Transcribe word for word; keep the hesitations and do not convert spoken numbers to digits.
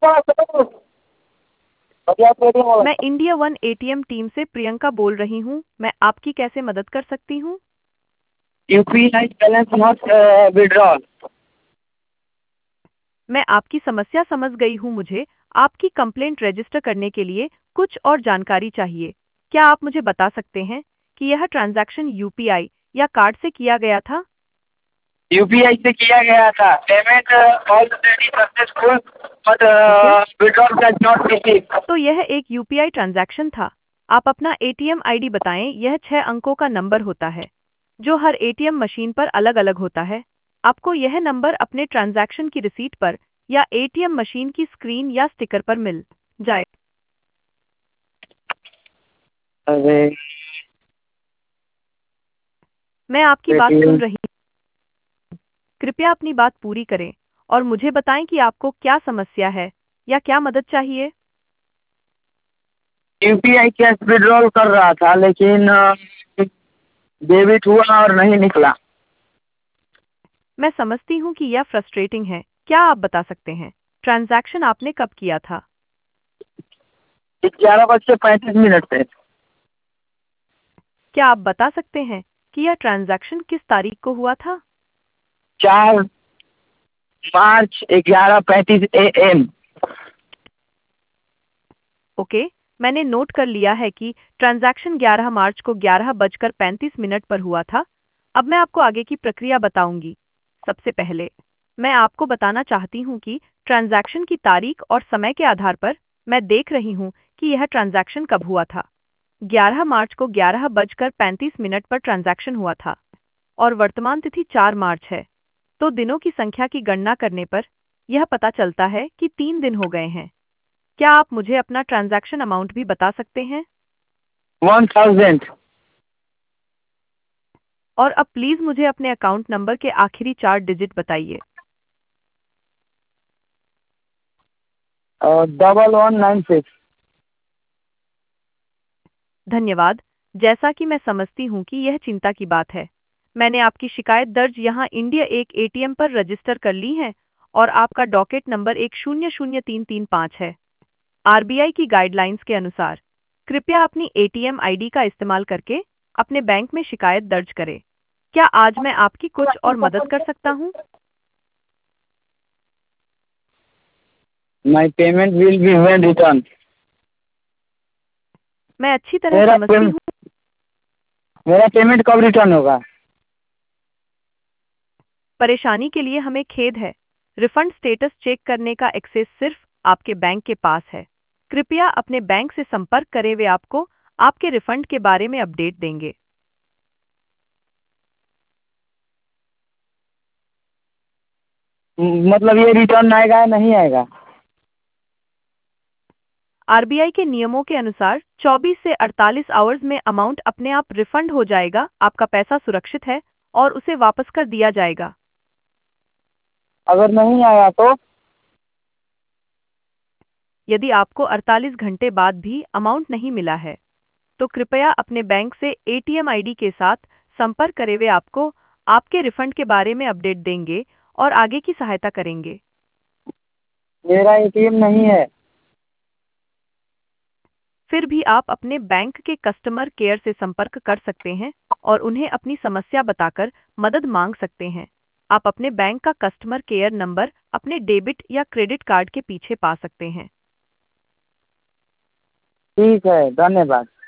मैं India one ATM team से प्रियंका बोल रही हूँ। मैं आपकी कैसे मदद कर सकती हूँ? UPI balance not withdrawal. मैं आपकी समस्या समझ गई हूँ। मुझे आपकी कंप्लेंट रजिस्टर करने के लिए कुछ और जानकारी चाहिए। क्या आप मुझे बता सकते हैं कि यह ट्रांजैक्शन यूपीआई या कार्ड से किया गया था? यूपीआई से किया गया था। Payment already successful but okay, withdrawal cash not receive. तो यह एक यूपीआई ट्रांजैक्शन था। आप अपना एटीएम आईडी बताएं। यह छह अंकों का नंबर होता है जो हर एटीएम मशीन पर अलग अलग होता है। आपको यह नंबर अपने ट्रांजैक्शन की रिसीट पर या एटीएम मशीन की स्क्रीन या स्टिकर पर मिल जाए। अरे मैं आपकी बात पेटीएम सुन रही हूँ। कृपया अपनी बात पूरी करें और मुझे बताएं कि आपको क्या समस्या है या क्या मदद चाहिए। यूपीआई कैश विड्रॉल कर रहा था लेकिन डेबिट हुआ और नहीं निकला। मैं समझती हूँ कि यह फ्रस्ट्रेटिंग है। क्या आप बता सकते हैं ट्रांजैक्शन आपने कब किया था? ग्यारह बज के पैंतीस मिनट पे। क्या आप बता सकते हैं कि यह ट्रांजैक्शन किस तारीख को हुआ था? चार मार्च ग्यारह पैंतीस ए एम। ओके, मैंने नोट कर लिया है कि ट्रांजैक्शन ग्यारह मार्च को ग्यारह बजकर पैंतीस मिनट पर हुआ था। अब मैं आपको आगे की प्रक्रिया बताऊंगी। सबसे पहले मैं आपको बताना चाहती हूँ कि ट्रांजैक्शन की तारीख और समय के आधार पर मैं देख रही हूँ कि यह ट्रांजैक्शन कब हुआ था। ग्यारह मार्च को ग्यारह बजकर पैंतीस मिनट पर ट्रांजैक्शन हुआ था और वर्तमान तिथि चार मार्च है। तो दिनों की संख्या की गणना करने पर यह पता चलता है कि तीन दिन हो गए हैं। क्या आप मुझे अपना ट्रांजैक्शन अमाउंट भी बता सकते हैं? One thousand. और अब प्लीज मुझे अपने अकाउंट नंबर के आखिरी चार डिजिट बताइए। Double one nine six. धन्यवाद। जैसा कि मैं समझती हूँ कि यह चिंता की बात है, मैंने आपकी शिकायत दर्ज यहाँ इंडिया एक एटीएम पर रजिस्टर कर ली है और आपका डॉकेट नंबर एक शून्य शून्य तीन तीन पाँच है। आरबीआई की गाइडलाइंस के अनुसार कृपया अपनी एटीएम आईडी का इस्तेमाल करके अपने बैंक में शिकायत दर्ज करें। क्या आज मैं आपकी कुछ और मदद कर सकता हूँ? My payment will be when return. मैं अच्छी तरह मेरा समझती पेम, हूँ। मेरा पेमेंट कब रिटर्न होगा? परेशानी के लिए हमें खेद है। रिफंड स्टेटस चेक करने का एक्सेस सिर्फ आपके बैंक के पास है। कृपया अपने बैंक से संपर्क करें, वे आपको आपके रिफंड के बारे में अपडेट देंगे। म- मतलब ये रिटर्न आएगा या नहीं आएगा? आरबीआई के नियमों के अनुसार चौबीस से अड़तालीस आवर्स में अमाउंट अपने आप रिफंड हो जाएगा। आपका पैसा सुरक्षित है और उसे वापस कर दिया जाएगा। अगर नहीं आया तो? यदि आपको अड़तालीस घंटे बाद भी अमाउंट नहीं मिला है, तो कृपया अपने बैंक से एटीएम आईडी के साथ संपर्क करें, वे आपको आपके रिफंड के बारे में अपडेट देंगे और आगे की सहायता करेंगे। मेरा एटीएम नहीं है। फिर भी आप अपने बैंक के कस्टमर केयर से संपर्क कर सकते हैं और उन्हें अपनी समस्या बताकर मदद मांग सकते हैं। आप अपने बैंक का कस्टमर केयर नंबर अपने डेबिट या क्रेडिट कार्ड के पीछे पा सकते हैं। ठीक है, धन्यवाद।